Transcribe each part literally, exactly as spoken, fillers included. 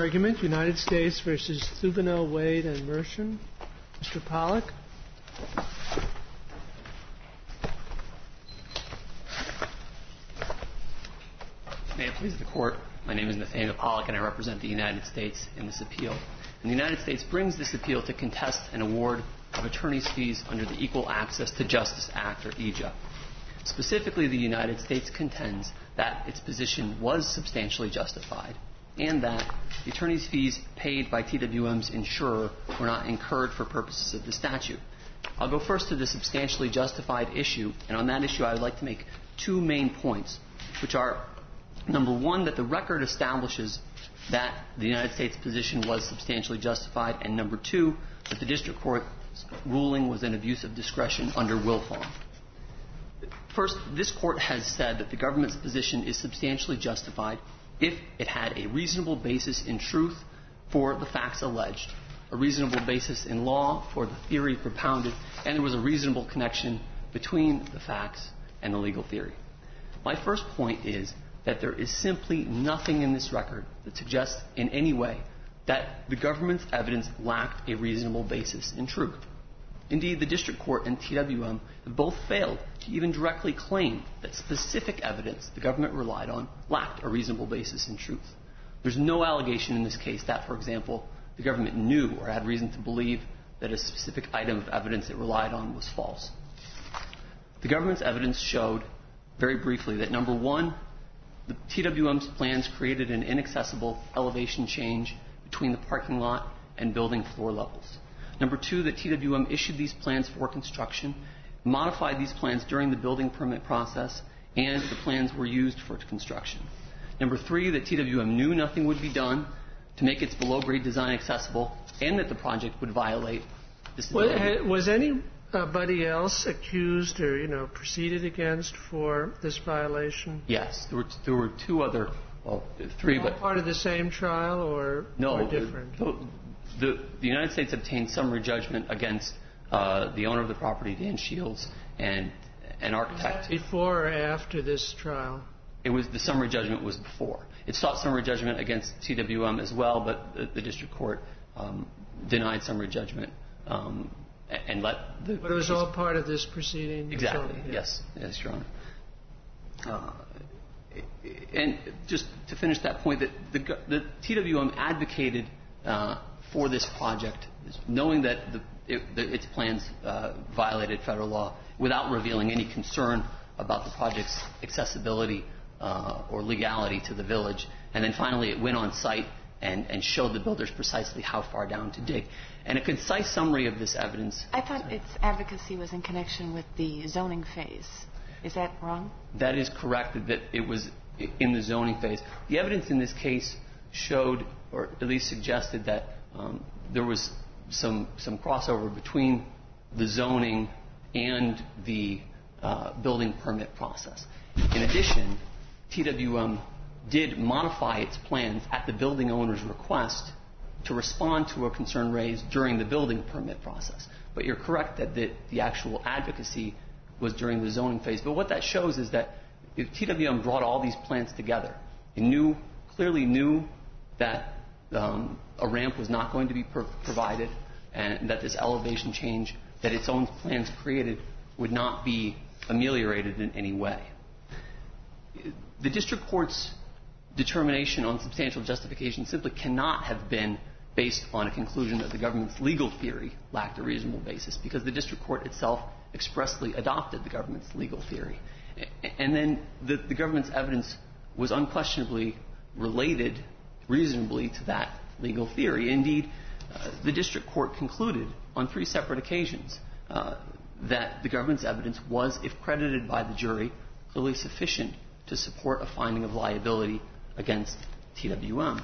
argument, United States versus Thuvenel, Wade, and Mershon. Mister Pollack. May it please the Court, my name is Nathaniel Pollack and I represent the United States in this appeal. And the United States brings this appeal to contest an award of attorney's fees under the Equal Access to Justice Act, or E J A. Specifically, the United States contends that its position was substantially justified and that the attorney's fees paid by T W M's insurer were not incurred for purposes of the statute. I'll go first to the substantially justified issue, and on that issue I would like to make two main points, which are, number one, that the record establishes that the United States' position was substantially justified, and number two, that the district court's ruling was an abuse of discretion under Wilfong. First, this court has said that the government's position is substantially justified if it had a reasonable basis in truth for the facts alleged, a reasonable basis in law for the theory propounded, and there was a reasonable connection between the facts and the legal theory. My first point is that there is simply nothing in this record that suggests in any way that the government's evidence lacked a reasonable basis in truth. Indeed, the district court and T W M have both failed to even directly claim that specific evidence the government relied on lacked a reasonable basis in truth. There's no allegation in this case that, for example, the government knew or had reason to believe that a specific item of evidence it relied on was false. The government's evidence showed, very briefly, that number one, the T W M's plans created an inaccessible elevation change between the parking lot and building floor levels. Number two, that T W M issued these plans for construction, modified these plans during the building permit process, and the plans were used for construction. Number three, that T W M knew nothing would be done to make its below-grade design accessible, and that the project would violate this. Was, was anybody else accused or, you know, proceeded against for this violation? Yes, there were there were two other, well, three, All but part of the same trial or, no, or different? The, the, the United States obtained summary judgment against uh, the owner of the property, Dan Shields, and an architect. Before or after this trial? It was the summary judgment was before. It sought summary judgment against T W M as well, but the, the district court um, denied summary judgment um, and let the. But it was all part of this proceeding. Exactly. So, yeah. Yes. Yes, Your Honor. Uh, and just to finish that point, that the, the T W M advocated uh, for this project, knowing that the, it, the, its plans uh, violated federal law, without revealing any concern about the project's accessibility uh, or legality to the village. And then finally it went on site and, and showed the builders precisely how far down to dig. And a concise summary of this evidence. I thought its advocacy was in connection with the zoning phase. Is that wrong? That is correct, that it was in the zoning phase. The evidence in this case showed, or at least suggested, that um, there was some some crossover between the zoning and the uh, building permit process. In addition, T W M did modify its plans at the building owner's request to respond to a concern raised during the building permit process. But you're correct that the, the actual advocacy was during the zoning phase. But what that shows is that if T W M brought all these plans together, it knew, clearly knew that um, a ramp was not going to be pro- provided and that this elevation change that its own plans created would not be ameliorated in any way. The district court's determination on substantial justification simply cannot have been based on a conclusion that the government's legal theory lacked a reasonable basis, because the district court itself expressly adopted the government's legal theory. And then the, the government's evidence was unquestionably related reasonably to that legal theory. Indeed, uh, the district court concluded on three separate occasions uh, that the government's evidence was, if credited by the jury, clearly sufficient to support a finding of liability against T W M.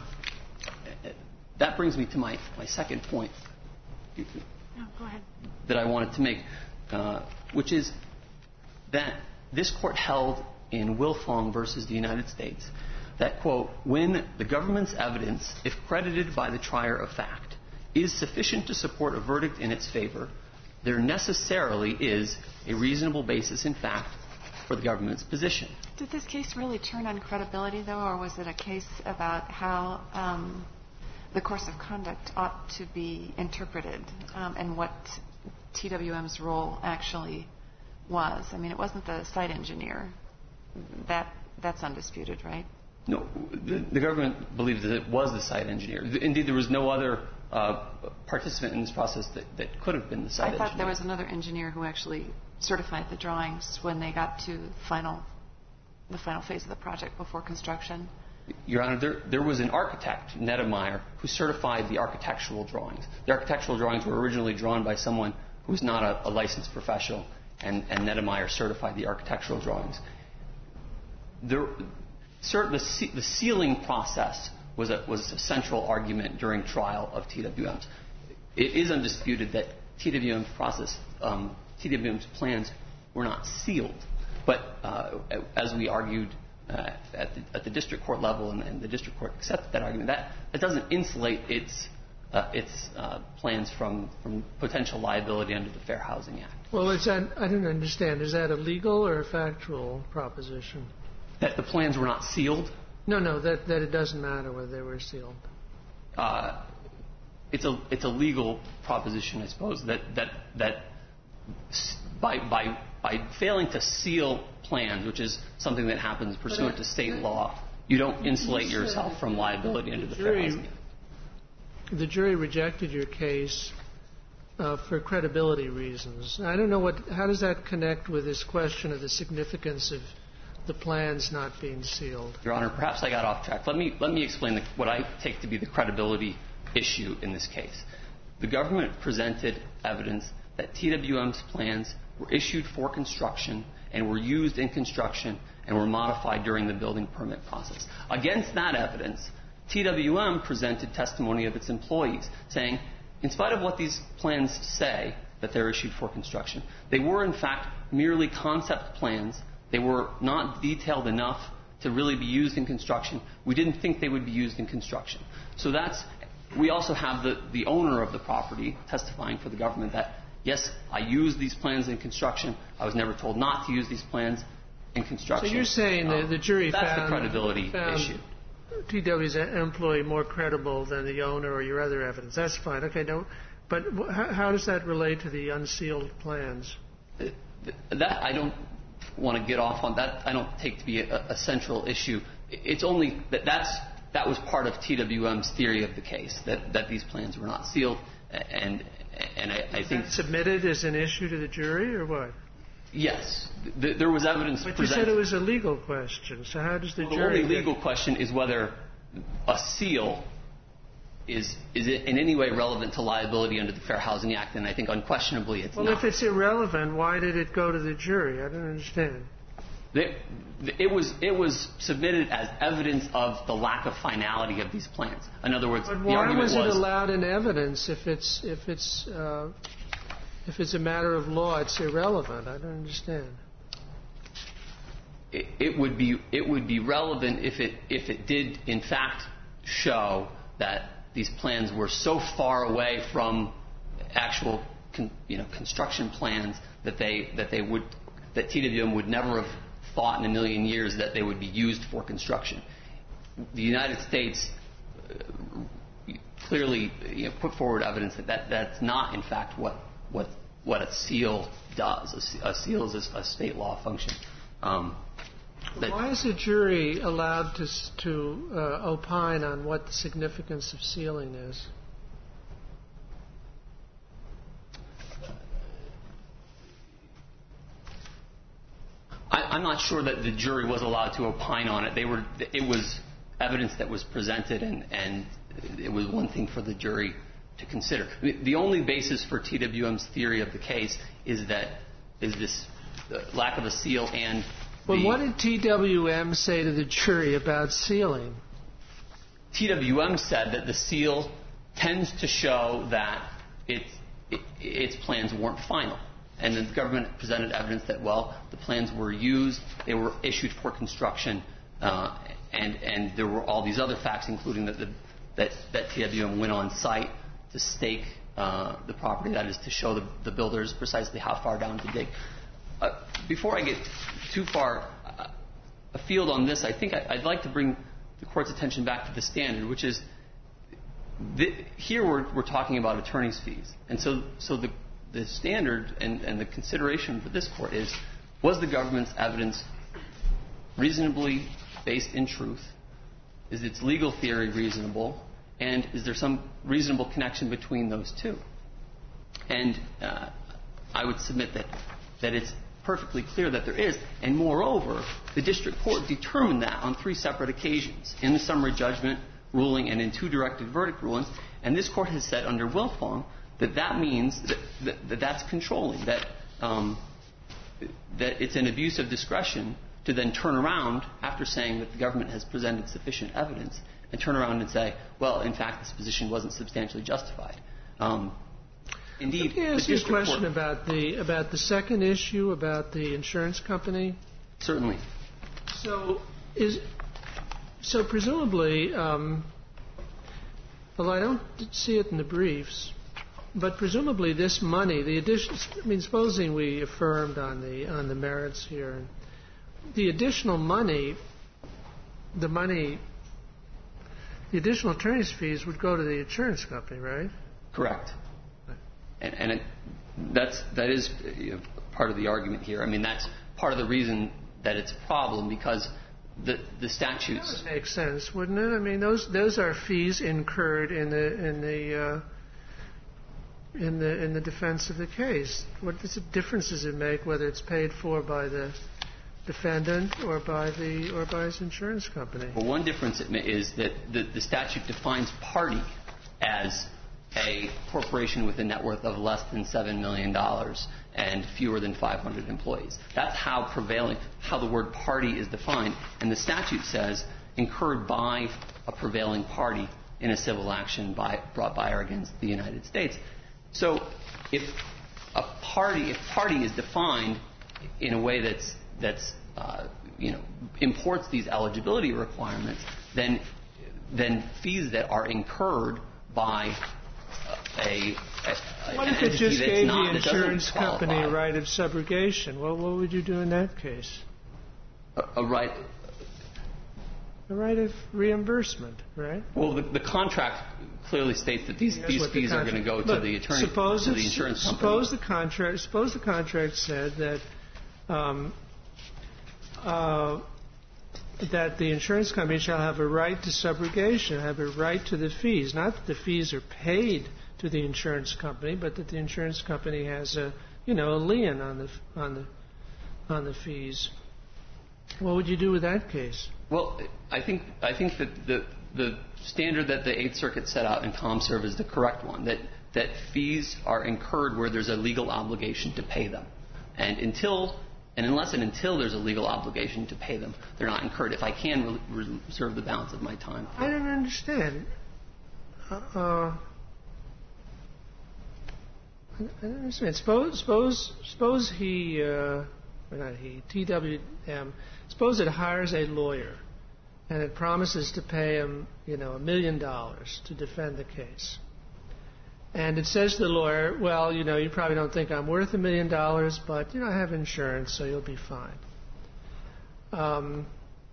That brings me to my, my second point No, go ahead. that I wanted to make, uh, which is that this court held in Wilfong versus the United States that, quote, when the government's evidence, if credited by the trier of fact, is sufficient to support a verdict in its favor, there necessarily is a reasonable basis in fact for the government's position. Did this case really turn on credibility, though, or was it a case about how um, the course of conduct ought to be interpreted um, and what T W M's role actually was. I mean, it wasn't the site engineer. That That's undisputed, right? No, the, the government believes that it was the site engineer. Indeed, there was no other uh, participant in this process that, that could have been the site engineer. I thought there was another engineer who actually certified the drawings when they got to final, the final phase of the project before construction. Your Honor, there, there was an architect, Nettemeyer, who certified the architectural drawings. The architectural drawings were originally drawn by someone who was not a, a licensed professional, and, and Nettemeyer certified the architectural drawings. There, sir, the, the sealing process was a, was a central argument during trial of T W M's. It is undisputed that T W M's process, um, T W M's plans were not sealed. But uh, as we argued uh, at, the, at the district court level, and, and the district court accepted that argument, that, that doesn't insulate its uh, its uh, plans from, from potential liability under the Fair Housing Act. Well, is that, I don't understand. Is that a legal or a factual proposition? That the plans were not sealed? No, no, that, that it doesn't matter whether they were sealed. Uh, it's a it's a legal proposition, I suppose, that that that by by by failing to seal plans, which is something that happens pursuant to state law, you don't insulate yourself from liability under the Fair Housing Act. The jury rejected your case uh, for credibility reasons. I don't know what. How does that connect with this question of the significance of the plans not being sealed? Your Honor, perhaps I got off track. Let me let me explain the, what I take to be the credibility issue in this case. The government presented evidence that T W M's plans were issued for construction and were used in construction and were modified during the building permit process. Against that evidence, T W M presented testimony of its employees saying, in spite of what these plans say, that they're issued for construction, they were in fact merely concept plans. They were not detailed enough to really be used in construction. We didn't think they would be used in construction. So that's, we also have the, the owner of the property testifying for the government that, yes, I used these plans in construction. I was never told not to use these plans in construction. So you're saying um, that the jury that's found, the credibility found issue. T W's employee more credible than the owner or your other evidence. That's fine. Okay, no, but how, how does that relate to the unsealed plans? That I don't want to get off on. That I don't take to be a, a central issue. It's only that that's that was part of T W M's theory of the case, that, that these plans were not sealed, and and I, I think submitted as an issue to the jury or what? Yes, th- there was evidence. But presented. You said it was a legal question. So how does the well, jury? The only legal question is whether a seal is is it in any way relevant to liability under the Fair Housing Act, and I think unquestionably it's well, not. Well, if it's irrelevant, why did it go to the jury? I don't understand. The, the, it was it was submitted as evidence of the lack of finality of these plans. In other words, but the why argument was it was, allowed in evidence if it's if it's uh, if it's a matter of law? It's irrelevant. I don't understand. It, it would be it would be relevant if it if it did in fact show that these plans were so far away from actual con, you know construction plans that they that they would that T W M would never have thought in a million years that they would be used for construction. The United States uh, clearly you know, put forward evidence that, that that's not in fact what what what a seal does. A, a seal is a, a state law function. Um, Why is a jury allowed to to uh, opine on what the significance of sealing is? I, I'm not sure that the jury was allowed to opine on it. They were. It was evidence that was presented, and, and it was one thing for the jury to consider. I mean, the only basis for T W M's theory of the case is that is this uh, lack of a seal and. Well, what did T W M say to the jury about sealing? T W M said that the seal tends to show that it, it, its plans weren't final. And the government presented evidence that, well, the plans were used, they were issued for construction, uh, and, and there were all these other facts, including that, the, that, that T W M went on site to stake uh, the property, that is, to show the, the builders precisely how far down to dig. Uh, before I get too far uh, afield on this, I think I, I'd like to bring the Court's attention back to the standard, which is the, here we're, we're talking about attorney's fees. And so, so the, the standard and, and the consideration for this court is, was the government's evidence reasonably based in truth? Is its legal theory reasonable? And is there some reasonable connection between those two? And uh, I would submit that, that it's perfectly clear that there is. And moreover, the district court determined that on three separate occasions, in the summary judgment ruling and in two directed verdict rulings. And this court has said under Wilfong that that means that, that, that that's controlling, that, um, that it's an abuse of discretion to then turn around after saying that the government has presented sufficient evidence and turn around and say, well, in fact, this position wasn't substantially justified. Um, indeed, Let me ask you a question about the about the second issue about the insurance company. Certainly. So is so presumably, um, although I don't see it in the briefs, but presumably this money, the addition. I mean, supposing we affirmed on the on the merits here, the additional money, the money. The additional attorney's fees would go to the insurance company, right? Correct. And, and it, that's, that is you know, part of the argument here. I mean, that's part of the reason that it's a problem, because the, the statutes... That would make sense, wouldn't it? I mean, those those are fees incurred in the in the uh, in the in the defense of the case. What difference does it make whether it's paid for by the defendant or by the or by his insurance company? Well, one difference is that the, the statute defines party as a corporation with a net worth of less than seven million dollars and fewer than five hundred employees. That's how prevailing, how the word party is defined. And the statute says incurred by a prevailing party in a civil action by, brought by or against the United States. So if a party, if party is defined in a way that's that's, uh, you know, imports these eligibility requirements, then then fees that are incurred by a, a what an if it just gave not, the insurance company a right of subrogation? Well, what would you do in that case? A, a right. A right of reimbursement, right? Well, the, the contract clearly states that these, these fees the are going to go to Look, the attorney, suppose to the insurance company. Suppose the contract. Suppose the contract said that. Um, Uh, that the insurance company shall have a right to subrogation, have a right to the fees. Not that the fees are paid to the insurance company, but that the insurance company has a, you know, a lien on the on the on the fees. What would you do with that case? Well, I think I think that the the standard that the Eighth Circuit set out in ComServe is the correct one. That that fees are incurred where there's a legal obligation to pay them, and until. And unless and until there's a legal obligation to pay them, they're not incurred. If I can re- reserve the balance of my time. I don't understand. Uh, uh, I don't understand. Suppose, suppose, suppose he, uh, not he, T W M, suppose it hires a lawyer and it promises to pay him, you know, a million dollars to defend the case. And it says to the lawyer, well, you know, you probably don't think I'm worth a million dollars, but, you know, I have insurance, so you'll be fine. Um,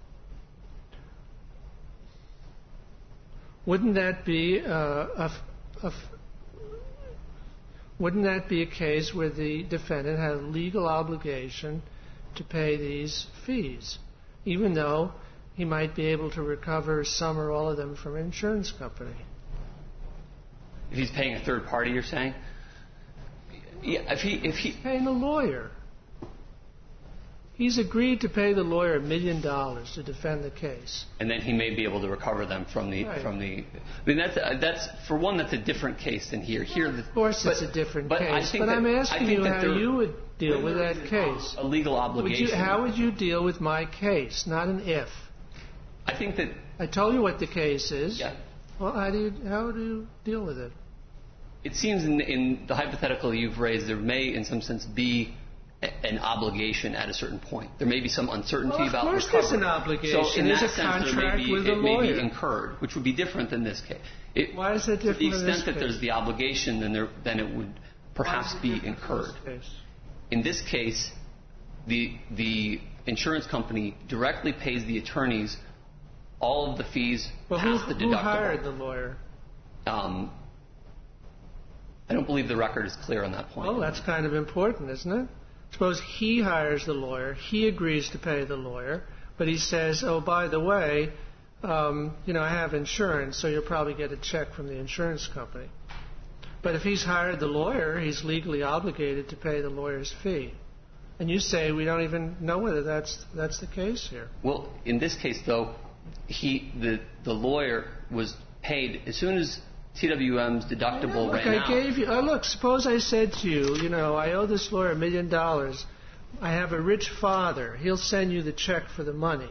wouldn't that be uh, a, a, wouldn't that be a case where the defendant had a legal obligation to pay these fees, even though he might be able to recover some or all of them from an insurance company? If he's paying a third party, you're saying? Yeah, if he, if he... He's paying the lawyer. He's agreed to pay the lawyer a million dollars to defend the case. And then he may be able to recover them from the... Right. from the. I mean, that's, uh, that's, for one, that's a different case than here. Here, Well, of course but, it's a different but case, but that, I'm asking you how there, you would deal with that case. A legal obligation. Would you, how would you deal with my case, not an if? I think that... I told you what the case is. Yeah. Well, how do you, how do you deal with it? It seems in, in the hypothetical you've raised, there may, in some sense, be a, an obligation at a certain point. There may be some uncertainty well, about recovery. Of course there's an obligation. So in there's that a sense, contract there may be, with it a lawyer. may be incurred, which would be different than this case. It, Why is that different to the in extent this that case? there's the obligation, then, there, then it would perhaps be incurred. In this case, the, the insurance company directly pays the attorneys all of the fees well, past who, the deductible. Who hired the lawyer? Um, I don't believe the record is clear on that point. Well, that's kind of important, isn't it? Suppose he hires the lawyer, he agrees to pay the lawyer, but he says, oh, by the way, um, you know, I have insurance, so you'll probably get a check from the insurance company. But if he's hired the lawyer, he's legally obligated to pay the lawyer's fee. And you say we don't even know whether that's that's the case here. Well, in this case, though, he the the lawyer was paid as soon as T W M's deductible Look, ran I out. gave you. Oh, look, suppose I said to you, you know, I owe this lawyer a million dollars. I have a rich father. He'll send you the check for the money.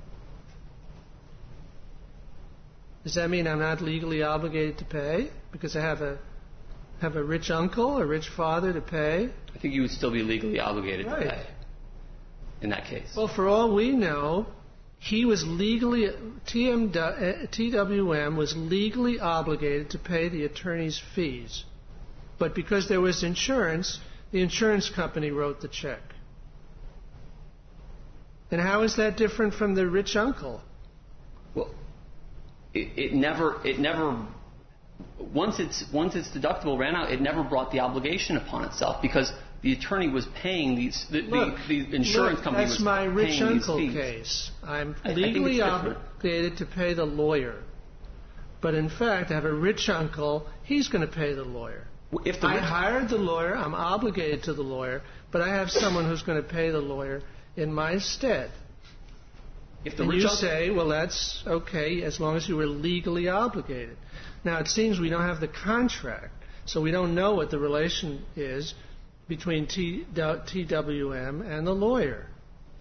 Does that mean I'm not legally obligated to pay because I have a have a rich uncle, a rich father to pay? I think you would still be legally obligated Right. to pay in that case. Well, for all we know, he was legally T M, T W M was legally obligated to pay the attorney's fees, but because there was insurance, the insurance company wrote the check. And how is that different from the rich uncle? Well, it, it never, it never. Once its once its deductible ran out, it never brought the obligation upon itself because the attorney was paying these. The, Look, the, the insurance look, company that's was my rich paying uncle these fees. case. I'm I- I think legally it's different. obligated to pay the lawyer, but in fact, I have a rich uncle. He's going to pay the lawyer. If the I rich, hired the lawyer. I'm obligated to the lawyer, but I have someone who's going to pay the lawyer in my stead. if the And rich you uncle, say, well, that's okay as long as you were legally obligated. Now, it seems we don't have the contract, so we don't know what the relation is between T, T W M and the lawyer.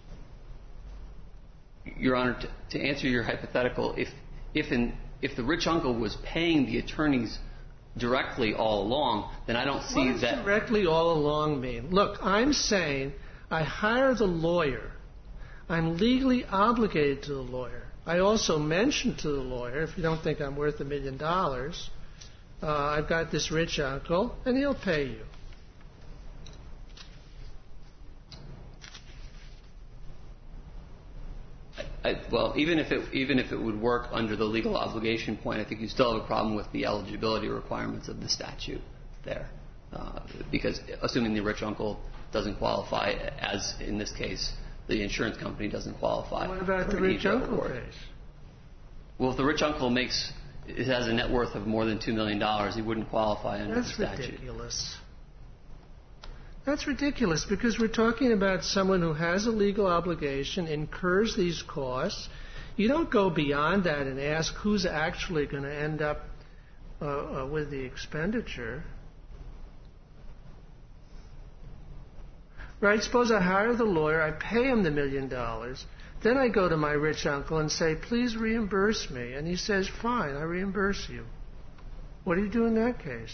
Your Honor, to, to answer your hypothetical, if if in if the rich uncle was paying the attorneys directly all along, then I don't see What does that. directly all along mean? Look, I'm saying I hire the lawyer. I'm legally obligated to the lawyer. I also mentioned to the lawyer, if you don't think I'm worth a million dollars, uh, I've got this rich uncle, and he'll pay you. I, well, even if it even if it would work under the legal obligation point, I think you still have a problem with the eligibility requirements of the statute there, uh, because assuming the rich uncle doesn't qualify, as in this case, the insurance company doesn't qualify. What about for the an rich E J uncle award. case? Well, if the rich uncle makes it has a net worth of more than two million dollars, he wouldn't qualify under That's the statute. ridiculous. That's ridiculous because we're talking about someone who has a legal obligation, incurs these costs. You don't go beyond that and ask who's actually going to end up uh, uh, with the expenditure. Right? Suppose I hire the lawyer, I pay him the million dollars, then I go to my rich uncle and say, please reimburse me. And he says, fine, I reimburse you. What do you do in that case?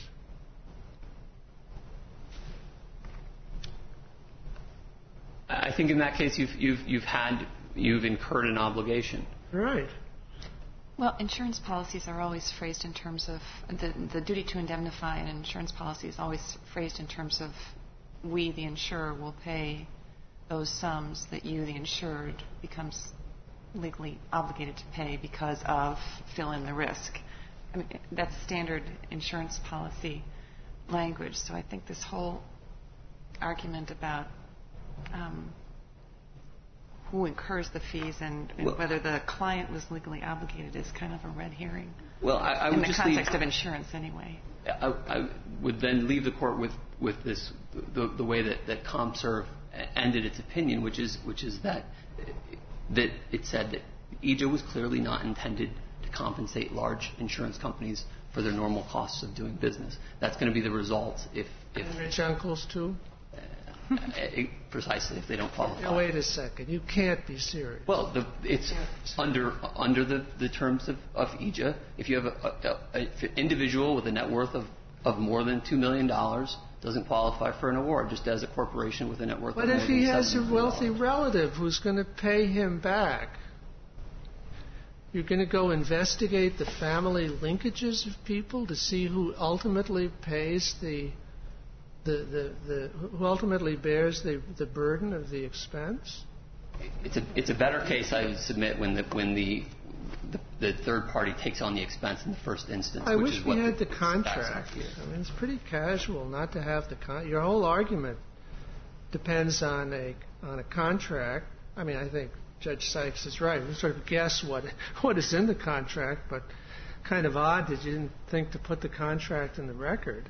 I think in that case you've you've you've had you've incurred an obligation. Right. Well, insurance policies are always phrased in terms of the, the duty to indemnify an insurance policy is always phrased in terms of we, the insurer, will pay those sums that you, the insured, becomes legally obligated to pay because of fill in the risk. I mean, that's standard insurance policy language. So I think this whole argument about um, who incurs the fees and, and Well, whether the client was legally obligated is kind of a red herring. Well, I, I in would the just context leave, of insurance, anyway. I, I would then leave the court with, with this the, the way that, that ComServe ended its opinion, which is which is that that it said that E J A was clearly not intended to compensate large insurance companies for their normal costs of doing business. That's going to be the result if if And rich uncles, too? uh, precisely if they don't qualify. Now, wait a second. You can't be serious. Well, the, it's under under the, the terms of, of E J A. If you have an individual with a net worth of, of more than two million dollars, doesn't qualify for an award, just as a corporation with a net worth What of more if than he has a seven million wealthy dollars. relative who's going to pay him back? You're going to go investigate the family linkages of people to see who ultimately pays the, the, the, the who ultimately bears the, the burden of the expense? It's a it's a better case, I would submit, when the when the the, the third party takes on the expense in the first instance. I which wish is we what had the contract. I mean, it's pretty casual not to have the con. Your whole argument depends on a on a contract. I mean, I think Judge Sykes is right. We sort of guess what what is in the contract, but kind of odd that you didn't think to put the contract in the record.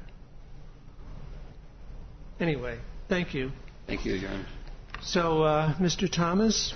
Anyway, thank you. Thank you, Your Honor. So, uh, Mister Thomas?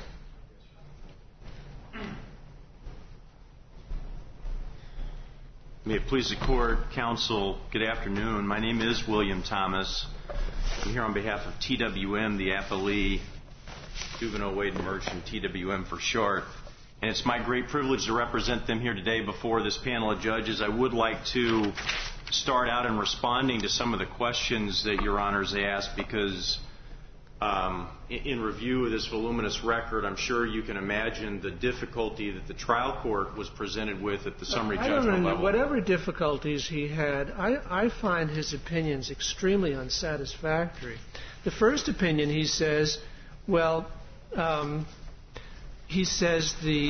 May it please the Court, Counsel, good afternoon. My name is William Thomas. I'm here on behalf of T W M, the appellee, Juvenile Wade and Merchant, T W M for short. And it's my great privilege to represent them here today before this panel of judges. I would like to start out in responding to some of the questions that Your Honors asked because um, in review of this voluminous record, I'm sure you can imagine the difficulty that the trial court was presented with at the summary I judgment don't know, level. whatever difficulties he had, I, I find his opinions extremely unsatisfactory. The first opinion, he says, well, um, he says the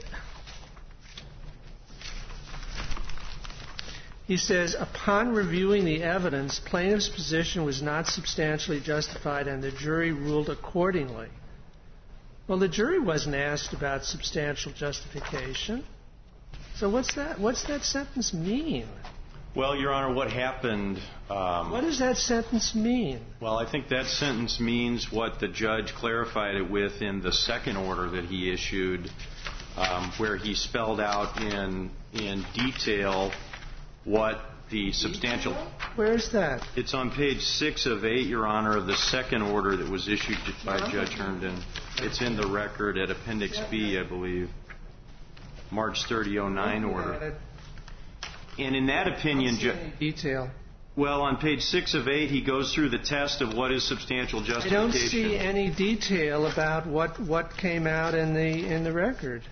He says, upon reviewing the evidence, plaintiff's position was not substantially justified and the jury ruled accordingly. Well, the jury wasn't asked about substantial justification. So what's that? What's that sentence mean? Well, Your Honor, what happened... Um, what does that sentence mean? Well, I think that sentence means what the judge clarified it with in the second order that he issued, um, where he spelled out in in detail what the substantial... Where's that? It's on page six of eight, Your Honor, of the second order that was issued by Judge Herndon. It's in the record at Appendix B, I believe. March thirtieth, oh nine order. And in that opinion... Ju- detail. Well, on page six of eight, he goes through the test of what is substantial justification. I don't see any detail about what, what came out in the in the record.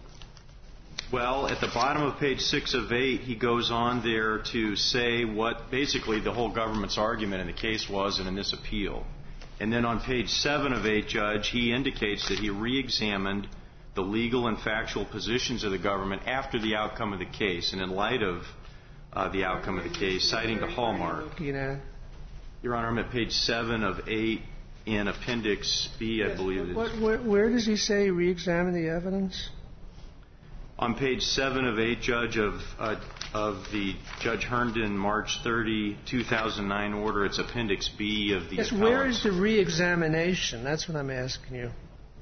Well, at the bottom of page six of eight, he goes on there to say what basically the whole government's argument in the case was and in this appeal. And then on page seven of eight, Judge, he indicates that he re-examined the legal and factual positions of the government after the outcome of the case and in light of uh, the outcome of the case, citing the hallmark. Your Honor, I'm at page seven of eight in Appendix B, I believe it is. What, where, where does he say re-examine the evidence? On page seven of eight, Judge, of uh, of the Judge Herndon March thirtieth, two thousand nine order, it's Appendix B of the Yes, where is the re-examination? That's what I'm asking you.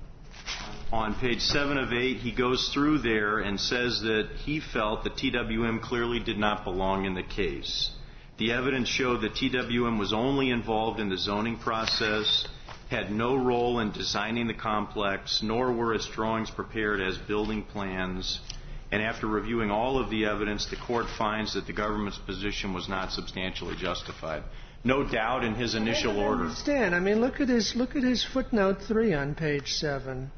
On page seven of eight, he goes through there and says that he felt that T W M clearly did not belong in the case. The evidence showed that T W M was only involved in the zoning process, had no role in designing the complex, nor were its drawings prepared as building plans. And after reviewing all of the evidence, the court finds that the government's position was not substantially justified. No doubt in his initial order. I understand. I mean, look at his look at his footnote three on page seven.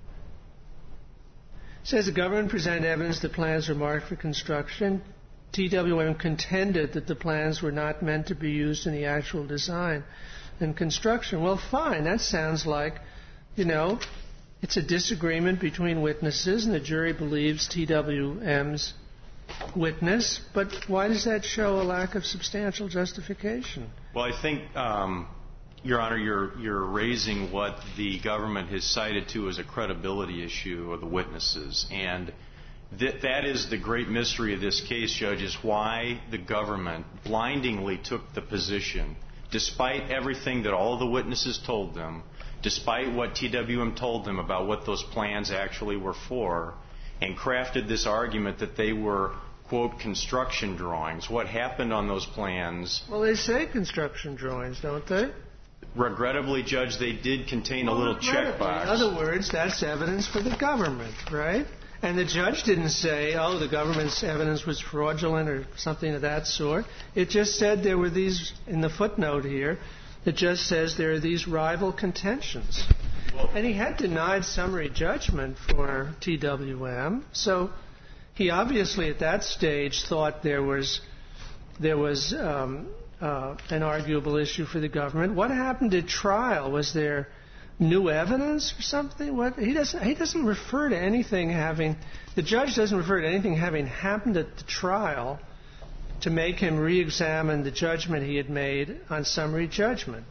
It says the government presented evidence that plans were marked for construction. T W M contended that the plans were not meant to be used in the actual design and construction. Well, fine. That sounds like, you know, it's a disagreement between witnesses, and the jury believes T W M's witness. But why does that show a lack of substantial justification? Well, I think, um, Your Honor, you're you're raising what the government has cited to as a credibility issue of the witnesses, and that that is the great mystery of this case, Judge, is why the government blindingly took the position, despite everything that all of the witnesses told them, despite what T W M told them about what those plans actually were for, and crafted this argument that they were, quote, construction drawings. What happened on those plans? Well, they say construction drawings, don't they? Regrettably, Judge, they did contain well, a little checkbox. In other words, that's evidence for the government, right? And the judge didn't say, oh, the government's evidence was fraudulent or something of that sort. It just said there were these, in the footnote here, it just says there are these rival contentions. Well, and he had denied summary judgment for T W M, so he obviously at that stage thought there was there was um, uh, an arguable issue for the government. What happened at trial? Was there new evidence or something? What he doesn't he doesn't refer to anything having the judge doesn't refer to anything having happened at the trial to make him re-examine the judgment he had made on summary judgment.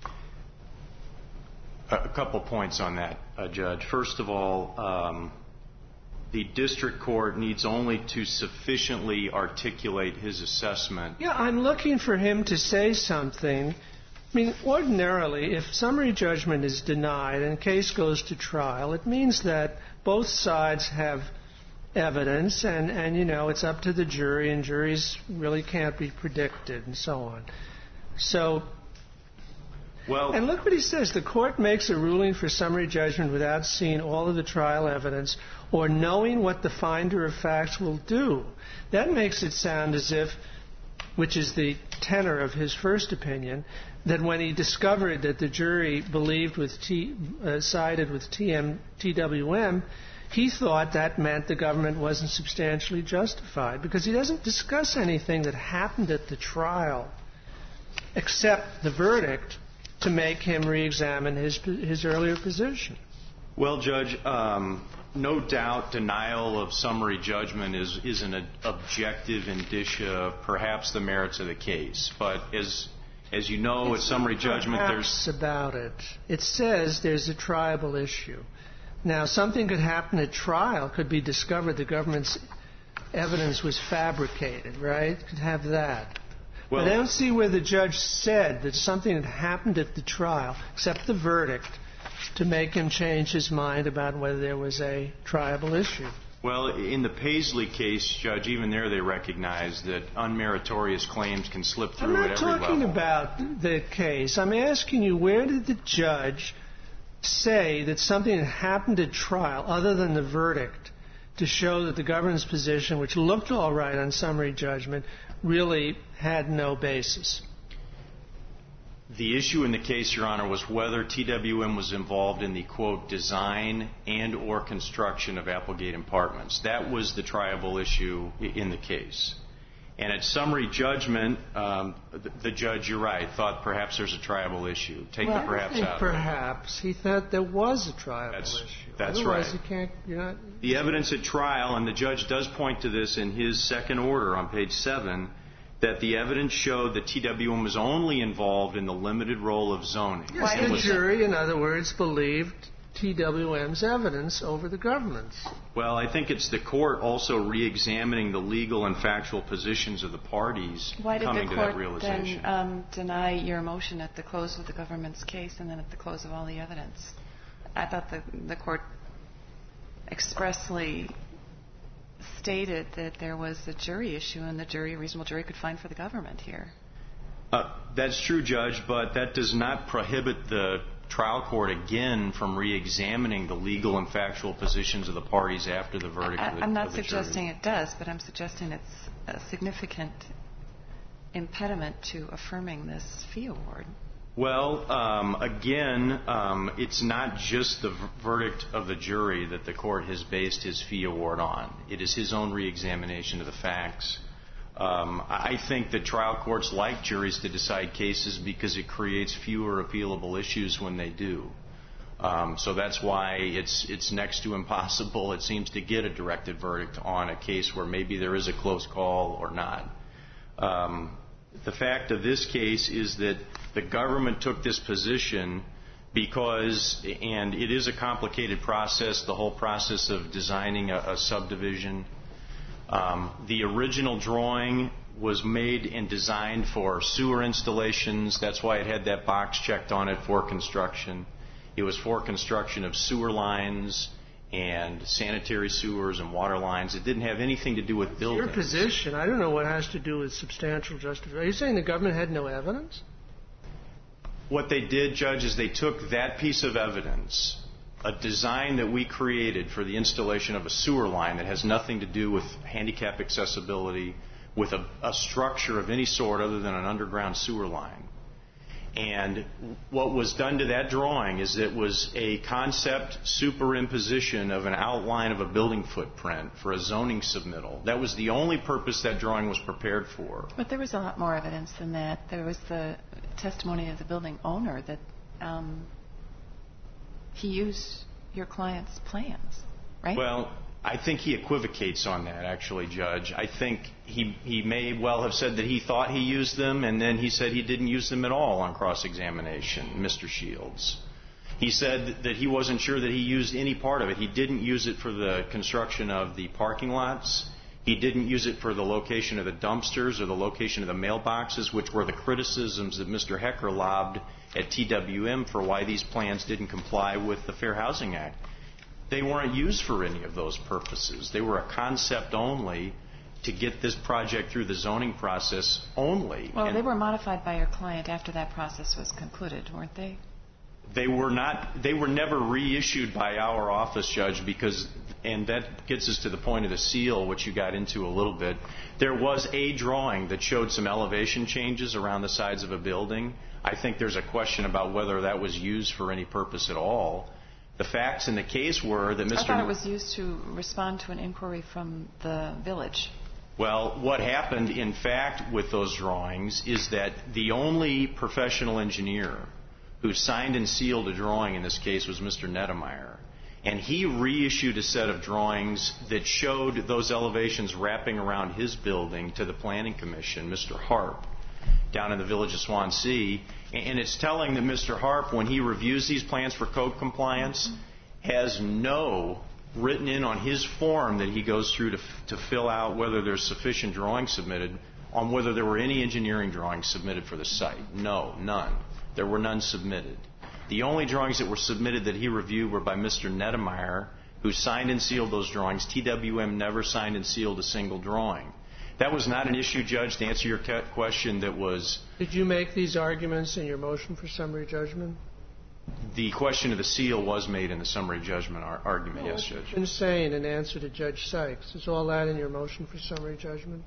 A couple points on that, uh, Judge. First of all, um, the district court needs only to sufficiently articulate his assessment. Yeah, I'm looking for him to say something. I mean, ordinarily, if summary judgment is denied and a case goes to trial, it means that both sides have evidence and, and, you know, it's up to the jury, and juries really can't be predicted and so on. So, well, and look what he says. The court makes a ruling for summary judgment without seeing all of the trial evidence or knowing what the finder of facts will do. That makes it sound as if, which is the tenor of his first opinion, that when he discovered that the jury believed with T, uh, sided with T M, T W M, he thought that meant the government wasn't substantially justified, because he doesn't discuss anything that happened at the trial except the verdict to make him re-examine his, his earlier position. Well, Judge, um, no doubt denial of summary judgment is, is an objective indicia of perhaps the merits of the case. But as as you know, it's at summary judgment, there's about it. It says there's a triable issue. Now, something could happen at trial, could be discovered the government's evidence was fabricated, right? Could have that. Well, but I don't see where the judge said that something had happened at the trial, except the verdict, to make him change his mind about whether there was a triable issue. Well, in the Paisley case, Judge, even there they recognize that unmeritorious claims can slip through at every level. I'm not talking about the case. I'm asking you, where did the judge say that something had happened at trial other than the verdict to show that the government's position, which looked all right on summary judgment, really had no basis? The issue in the case, Your Honor, was whether T W M was involved in the, quote, design and or construction of Applegate Apartments. That was the triable issue in the case. And at summary judgment, um, the, the judge, you're right, thought perhaps there's a triable issue. Take well, the perhaps I think out. Perhaps. He thought there was a triable that's, issue. That's Otherwise, right. You can't, you're not... The evidence at trial, and the judge does point to this in his second order on page seven, that the evidence showed that T W M was only involved in the limited role of zoning. Yes, the jury, in other words, believed T W M's evidence over the government's. Well, I think it's the court also re-examining the legal and factual positions of the parties coming to that realization. Why did the court then um, deny your motion at the close of the government's case and then at the close of all the evidence? I thought the, the court expressly stated that there was a jury issue and the jury, a reasonable jury, could find for the government here. Uh, that's true, Judge, but that does not prohibit the trial court again from re-examining the legal and factual positions of the parties after the verdict I, of the, I'm not of the suggesting jury. it does, but I'm suggesting it's a significant impediment to affirming this fee award. Well, um, again, um, it's not just the v- verdict of the jury that the court has based his fee award on. It is his own re-examination of the facts. Um, I think that trial courts like juries to decide cases because it creates fewer appealable issues when they do. Um, so that's why it's it's next to impossible, it seems, to get a directed verdict on a case where maybe there is a close call or not. Um, the fact of this case is that the government took this position because, and it is a complicated process, the whole process of designing a, a subdivision. Um, the original drawing was made and designed for sewer installations. That's why it had that box checked on it for construction. It was for construction of sewer lines and sanitary sewers and water lines. It didn't have anything to do with buildings. Your position, I don't know what has to do with substantial justification. Are you saying the government had no evidence? What they did, Judge, is they took that piece of evidence, a design that we created for the installation of a sewer line that has nothing to do with handicap accessibility, with a, a structure of any sort other than an underground sewer line. And what was done to that drawing is it was a concept superimposition of an outline of a building footprint for a zoning submittal. That was the only purpose that drawing was prepared for. But there was a lot more evidence than that. There was the testimony of the building owner that um, he used your client's plans, right? Well, I think he equivocates on that, actually, Judge. I think he he may well have said that he thought he used them, and then he said he didn't use them at all on cross-examination, Mister Shields. He said that he wasn't sure that he used any part of it. He didn't use it for the construction of the parking lots. He didn't use it for the location of the dumpsters or the location of the mailboxes, which were the criticisms that Mister Hecker lobbed at T W M for why these plans didn't comply with the Fair Housing Act. They weren't used for any of those purposes. They were a concept only to get this project through the zoning process only. Well, and they were modified by your client after that process was concluded, weren't they? They were not. They were never reissued by our office, Judge, because, and that gets us to the point of the seal, which you got into a little bit. There was a drawing that showed some elevation changes around the sides of a building. I think there's a question about whether that was used for any purpose at all. The facts in the case were that Mister I thought it was used to respond to an inquiry from the village. Well, what happened, in fact, with those drawings is that the only professional engineer who signed and sealed a drawing in this case was Mister Nettemeyer. And he reissued a set of drawings that showed those elevations wrapping around his building to the Planning Commission, Mister Harp, down in the village of Swansea. And it's telling that Mister Harp, when he reviews these plans for code compliance, has no written in on his form that he goes through to, to fill out whether there's sufficient drawings submitted, on whether there were any engineering drawings submitted for the site. No, none. There were none submitted. The only drawings that were submitted that he reviewed were by Mister Nettemeyer, who signed and sealed those drawings. T W M never signed and sealed a single drawing. That was not an issue, Judge, to answer your question. That was... Did you make these arguments in your motion for summary judgment? The question of the seal was made in the summary judgment ar- argument, yes, Judge. You've been saying in answer to Judge Sykes. Is all that in your motion for summary judgment?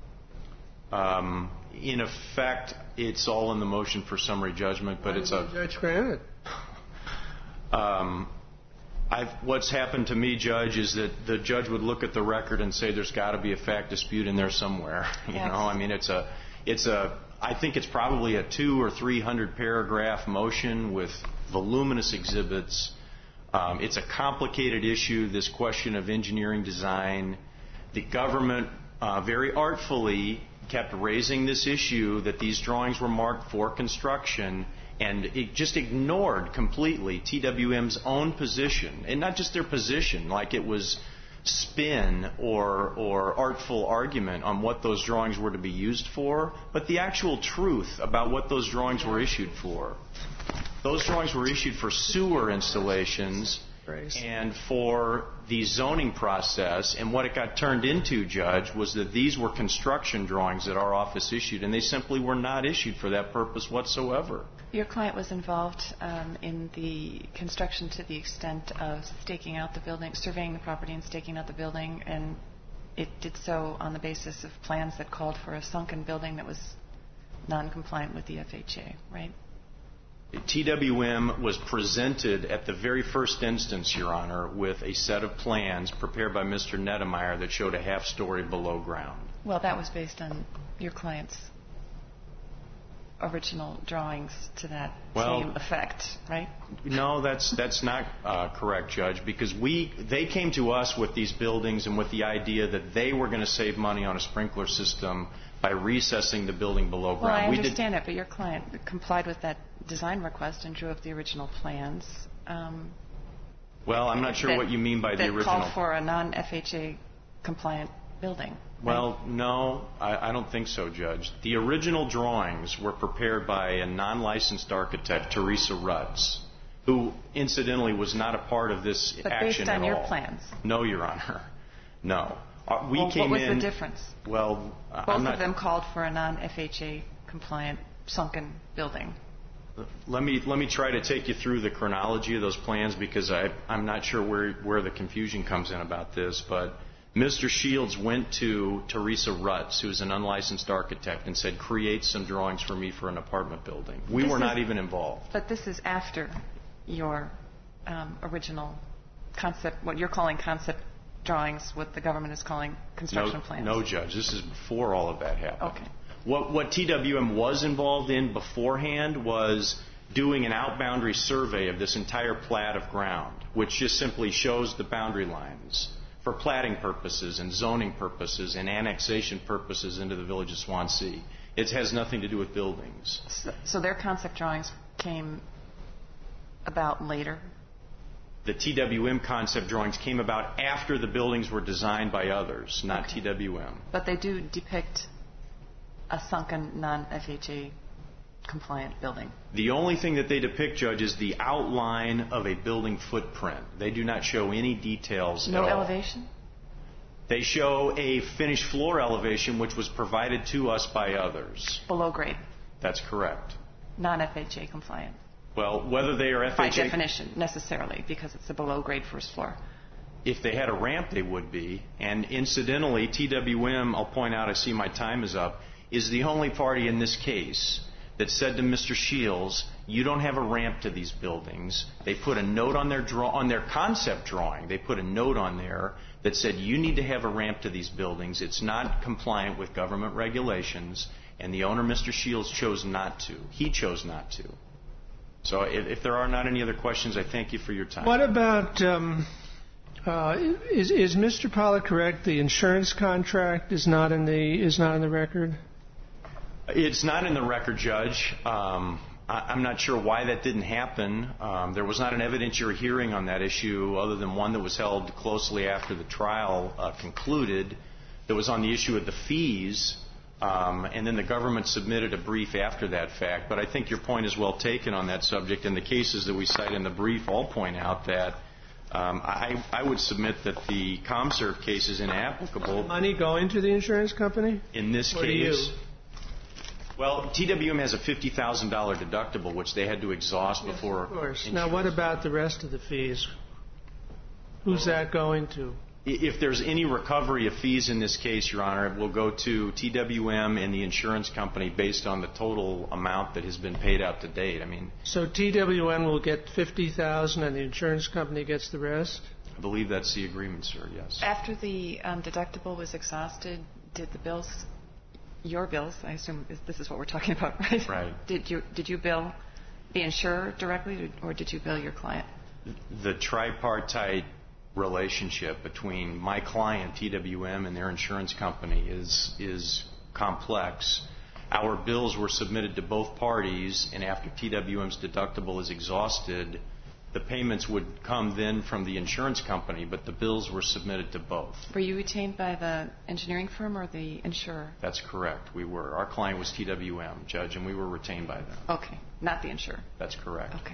Um, in effect, it's all in the motion for summary judgment, but Why it's did a... Judge grant it? Um, I've, what's happened to me, Judge, is that the judge would look at the record and say there's got to be a fact dispute in there somewhere. You Yes. know, I mean, it's a, it's a, I think it's probably a two or three hundred paragraph motion with voluminous exhibits. Um, it's a complicated issue, this question of engineering design. The government uh, very artfully kept raising this issue that these drawings were marked for construction, and it just ignored completely T W M's own position, and not just their position, like it was spin or or artful argument on what those drawings were to be used for, but the actual truth about what those drawings were issued for. Those drawings were issued for sewer installations and for the zoning process, and what it got turned into, Judge, was that these were construction drawings that our office issued, and they simply were not issued for that purpose whatsoever. Your client was involved um, in the construction to the extent of staking out the building, surveying the property and staking out the building, and it did so on the basis of plans that called for a sunken building that was non-compliant with the F H A, right? T W M was presented at the very first instance, Your Honor, with a set of plans prepared by Mister Nettemeyer that showed a half story below ground. Well, that was based on your client's original drawings to that well, same effect, right? No, that's that's not uh, correct, Judge, because we they came to us with these buildings and with the idea that they were going to save money on a sprinkler system by recessing the building below ground. Well, I we understand that, but your client complied with that design request and drew up the original plans. Um, well, I'm not sure that, what you mean by the that original. That called for a non-F H A compliant building. Well, no, I, I don't think so, Judge. The original drawings were prepared by a non-licensed architect, Teresa Rutz, who incidentally was not a part of this but action based on at your all. plans. No, Your Honor. No. Uh, we well, came what was in, the difference? Well, both I'm not, of them called for a non-F H A compliant sunken building. Let me let me try to take you through the chronology of those plans, because I, I'm not sure where, where the confusion comes in about this. But Mister Shields went to Teresa Rutz, who's an unlicensed architect, and said, create some drawings for me for an apartment building. We this were is, not even involved. But this is after your um, original concept, what you're calling concept drawings, what the government is calling construction no, plans. No, Judge. This is before all of that happened. Okay. What, what T W M was involved in beforehand was doing an out-boundary survey of this entire plat of ground, which just simply shows the boundary lines for platting purposes and zoning purposes and annexation purposes into the village of Swansea. It has nothing to do with buildings. So, so their concept drawings came about later? The T W M concept drawings came about after the buildings were designed by others, not Okay. T W M. But they do depict a sunken, non-F H A compliant building. The only thing that they depict, Judge, is the outline of a building footprint. They do not show any details No at all. elevation? They show a finished floor elevation which was provided to us by others. Below grade, That's correct. non-F H A compliant. Well, whether they are F By H A... definition, necessarily, because it's a below grade first floor. If they had a ramp, they would be. And incidentally, T W M, I'll point out, I see my time is up, is the only party in this case that said to Mister Shields, you don't have a ramp to these buildings. They put a note on their draw, on their concept drawing. They put a note on there that said you need to have a ramp to these buildings. It's not compliant with government regulations. And the owner, Mister Shields, chose not to. He chose not to. So if, if there are not any other questions, I thank you for your time. What about, um, uh, is, is Mister Pollack correct? The insurance contract is not in the is not in the record? It's not in the record, Judge. Um, I, I'm not sure why that didn't happen. Um, there was not an evidentiary hearing on that issue other than one that was held closely after the trial uh, concluded that was on the issue of the fees. Um, and then the government submitted a brief after that fact. But I think your point is well taken on that subject. And the cases that we cite in the brief all point out that um, I, I would submit that the ComServe case is inapplicable. Money going to the insurance company? In this Or to case, you? well, T W M has a fifty thousand dollars deductible, which they had to exhaust before. Of course. insurance. Now, what about the rest of the fees? Who's that going to? If there's any recovery of fees in this case, Your Honor, it will go to T W M and the insurance company based on the total amount that has been paid out to date. I mean, So T W M will get fifty thousand dollars and the insurance company gets the rest? I believe that's the agreement, sir, yes. After the um, deductible was exhausted, did the bills, your bills, I assume is- this is what we're talking about, right? Right. Did you did you bill the insurer directly, or did you bill your client? The tripartite relationship between my client, T W M, and their insurance company is is complex. Our bills were submitted to both parties, and after T W M's deductible is exhausted, the payments would come then from the insurance company, but the bills were submitted to both. Were you retained by the engineering firm or the insurer? That's correct. We were. Our client was T W M, Judge, and we were retained by them. Okay, not the insurer. That's correct. Okay.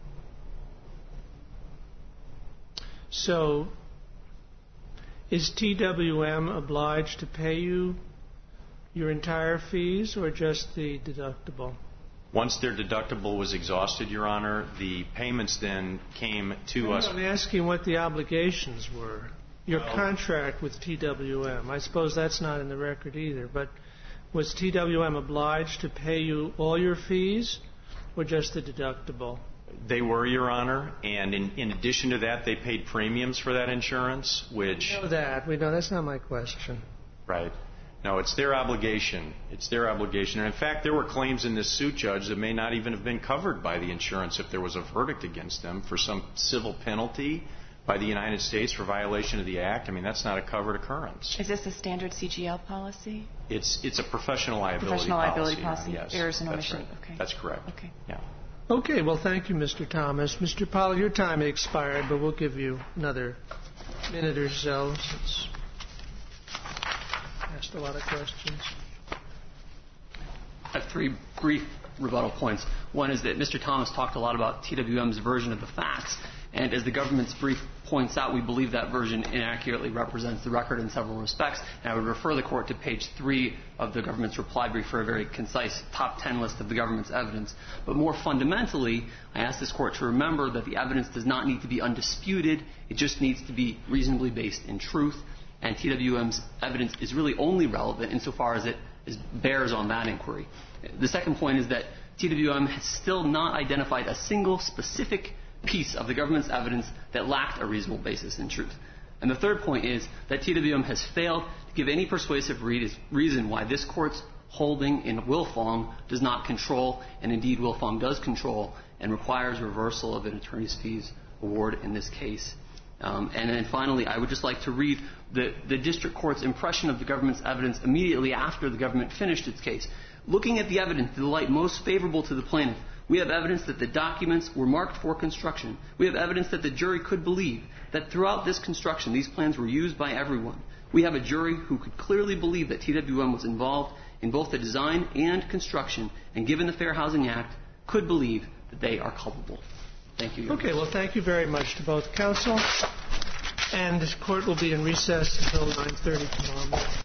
So, is T W M obliged to pay you your entire fees or just the deductible? Once their deductible was exhausted, Your Honor, the payments then came to us. I'm asking what the obligations were. Your Well- contract with T W M. I suppose that's not in the record either, but was T W M obliged to pay you all your fees or just the deductible? They were, Your Honor, and in, in addition to that, they paid premiums for that insurance, which... We know that. We know that's not my question. Right. No, it's their obligation. It's their obligation. And in fact, there were claims in this suit, Judge, that may not even have been covered by the insurance if there was a verdict against them for some civil penalty by the United States for violation of the Act. I mean, that's not a covered occurrence. Is this a standard C G L policy? It's it's a professional liability Professional liability policy. policy, Yes, errors and that's omission. right. Okay. That's correct. Okay. Yeah. Okay, well, thank you, Mister Thomas. Mister Pollack, your time expired, but we'll give you another minute or so since you asked a lot of questions. I have three brief rebuttal points. One is that Mister Thomas talked a lot about T W M's version of the facts, and as the government's brief points out, we believe that version inaccurately represents the record in several respects, and I would refer the Court to page three of the government's reply brief for a very concise top ten list of the government's evidence. But more fundamentally, I ask this Court to remember that the evidence does not need to be undisputed. It just needs to be reasonably based in truth, and T W M's evidence is really only relevant insofar as it is, bears on that inquiry. The second point is that T W M has still not identified a single specific piece of the government's evidence that lacked a reasonable basis in truth. And the third point is that T W M has failed to give any persuasive re- reason why this Court's holding in Wilfong does not control, and indeed Wilfong does control, and requires reversal of an attorney's fees award in this case. Um, and then finally, I would just like to read the, the district court's impression of the government's evidence immediately after the government finished its case. Looking at the evidence to the light most favorable to the plaintiff, we have evidence that the documents were marked for construction. We have evidence that the jury could believe that throughout this construction, these plans were used by everyone. We have a jury who could clearly believe that T W M was involved in both the design and construction, and given the Fair Housing Act, could believe that they are culpable. Thank you. Your Okay, well, thank you very much to both counsel. And this court will be in recess until nine thirty tomorrow morning.